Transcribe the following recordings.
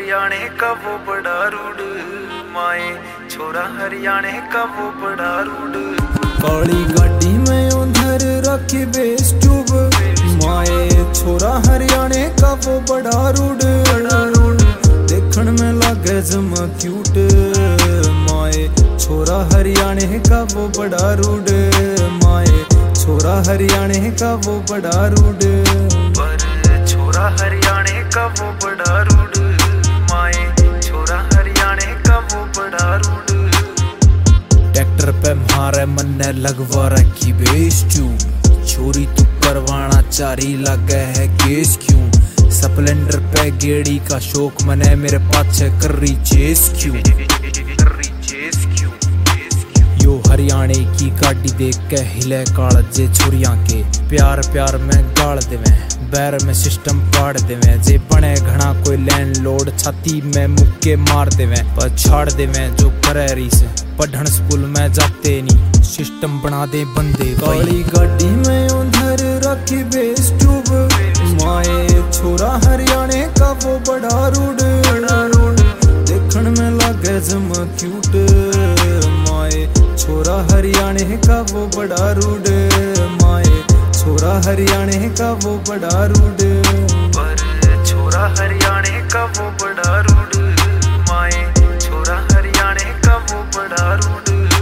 हरियाणे का वो बड़ा रूड, माए छोरा हरियाणे का वो बड़ा रूड। काली गाड़ी में उधर रखी बेस ट्यूब, माए छोरा हरियाणे का वो बड़ा रूड। देखण में लागे जमा क्यूट, माए छोरा हरियाणे का वो बड़ा रूड। माए छोरा हरियाणे का वो बड़ा रूड, पर छोरा हरियाणे का वो बड़ा रूड, माए छोरा हरियाणे का वो बड़ा रूड। ट्रैक्टर पे मारे मन्ने लगवा रखी बेस ट्यूब, छोरी तू करवाना चारी लगे है केस क्यों। स्प्लेंडर पे गेड़ी का शौक मने मेरे पाछे कर रही चेस क्यों। यो हरियाणे की गाड़ी देख के हिले कालजे छोरियां के, प्यार प्यार में गाड़ देवे बैर में सिस्टम पाड़ देवे। जे बने घना कोई लैंड लोड छाती में मुक्के मार देवे, पर छाड़ देवे जो करे रीस पढ़न स्कूल में जाते नहीं, सिस्टम बना दे बंदे। काली गाड़ी में उधर रखी बेस ट्यूब, माए छोरा हरियाणे का वो बड़ा रूड। देखण में लागे जमा क्यूट, माए छोरा हरियाणे का वो बड़ा रूड। माए छोरा हरियाणे का वो बड़ा रूड, पर छोरा हरियाणे का वो बड़ा रूड, माए छोरा हरियाणे का वो बड़ा रूड।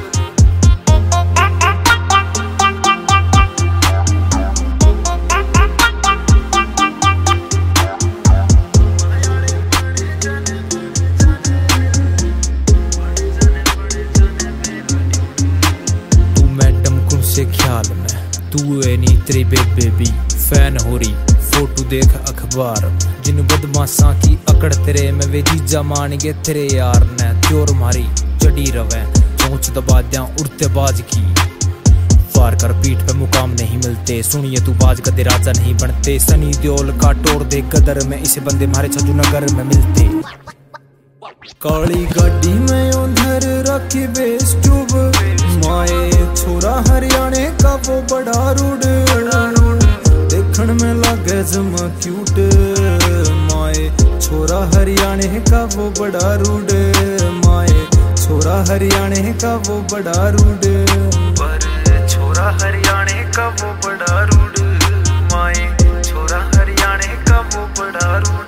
ख्याल में तू है नी तेरी बेबे भी फैन हो रही, फोटो देख अखबार जिन बदमाशा की अकड़ तेरे में वे जीजा मान गए तेरे यार ने त्योर मारी चढ़ी रवे चोंच दबा दिया उड़ते बाज की। फार कर पीठ पे मुकाम नहीं मिलते, सुनिए तू बाज कदे राजा नहीं बनते। सनी देओल का टोर दे कदर में इसे बंदे मारे छजू नगर में मिलते। काली गाड़ी में उधर रखी बेस ट्यूब, माए छोरा हरियाणे का वो बड़ा रूड। देखण में लागे जमा क्यूट, माए छोरा हरियाणे का वो बड़ा रूड। माए छोरा हरियाणे का वो बड़ा रूड, पर छोरा हरियाणे का वो बड़ा रूड, माए छोरा हरियाणे का वो बड़ा रूड।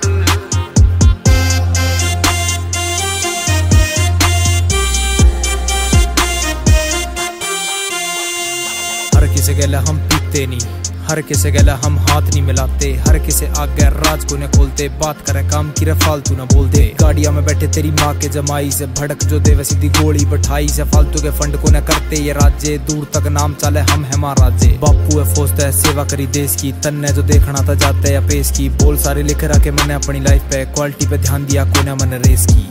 हर किसी गले हम पीते नहीं, हर किसी गले हम हाथ नहीं मिलाते, हर किसी आगे राज को न खोलते। बात करे काम की फालतू न बोल दे। गाड़िया में बैठे तेरी माँ के जमाई से भड़क जो दे सीधी गोली बैठाई से। फालतू के फंड को न करते ये राज्य, दूर तक नाम चले हम है महाराजे। बापू है फौज है सेवा करी देश की, तन्ने जो देखना था जाते या पेश की। बोल सारे लिख रहा के मैंने अपनी लाइफ पे क्वालिटी पे ध्यान दिया को न मैंने रेस की।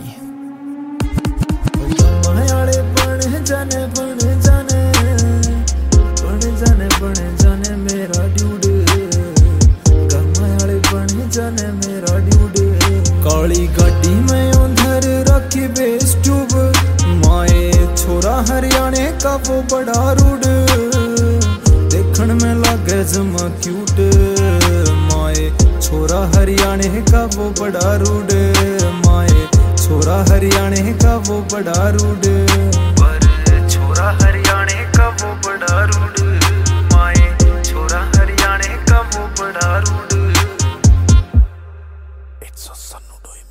बने जाने मेरा ड्यूड, गरमायाले बने जाने मेरा ड्यूड। काली गाड़ी में उधर रखी बेस ट्यूब, माए छोरा हरियाणे का वो बड़ा रूड। देखण में लागे जमा क्यूट, माए छोरा हरियाणे का वो बड़ा रूड। माए छोरा हरियाणे का वो बड़ा रूड, पर छोरा हरियाणे का वो बड़ा रूड, छोरा हरियाणे का वो बड़ा rude. It's a son of